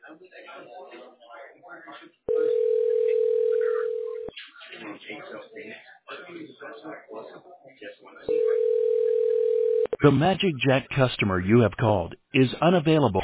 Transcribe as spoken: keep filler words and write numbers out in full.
The Magic Jack customer you have called is unavailable.